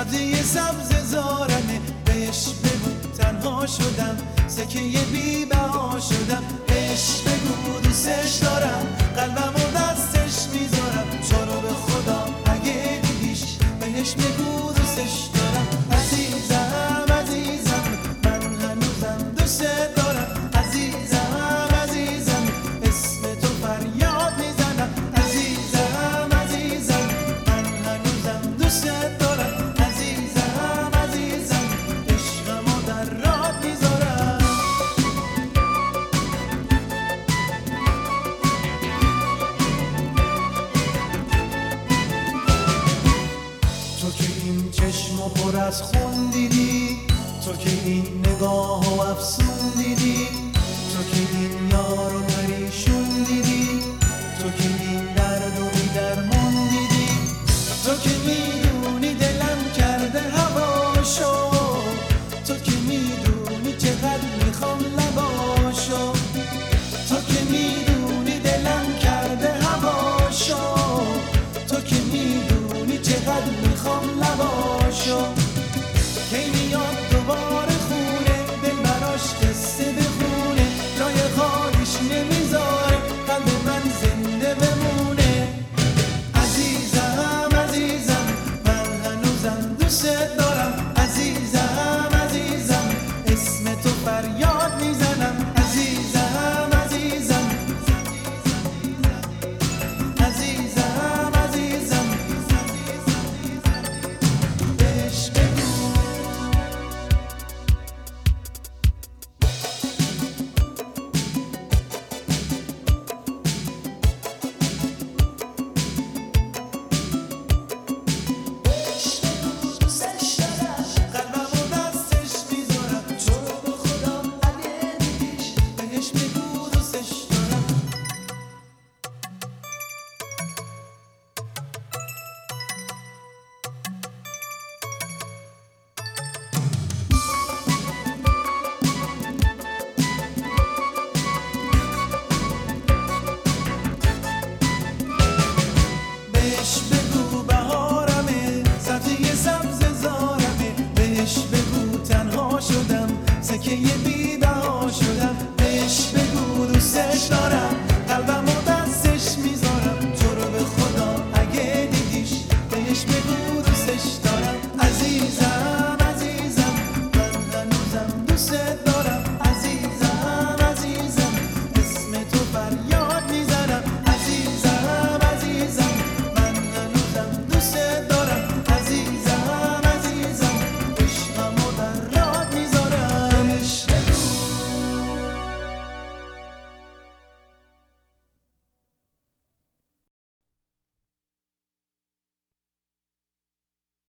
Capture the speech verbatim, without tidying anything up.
سبزی سبز زارمه، بهش بگو تنها شدم، سکه بی بها شدم. بهش بگو دوستش دارم، قلبم و دستش میذارم. چارو به خدا اگه دیدیش، بهش بگو دوستش دارم. عزیزم عزیزم من هنوزم دوست دارم. عزیزم عزیزم اسم تو فریاد میزنم. عزیزم عزیزم من هنوزم دوست دارم. عزیزم عزیزم عشقمو در راه میذارم. تو که این چشمو پر از خون دیدی، تو که این نگاه و افسون دیدی، تو که این یارو پریشون دیدی، تو که این درد و بی درمون دیدی، تو که میدونی دلم کرده هواشو، تو که میدونی چقدر میخوام لباشو، تو که میدونی دلم کرده هواشو، تو که میدونی چقدر میخوام لباشو. کی میاد دوباره خونه، دل براش قصه بخونه، جای خالیش نمیذاره قلب من زنده بمونه. عزیزم عزیزم من هنوزم دوست دارم.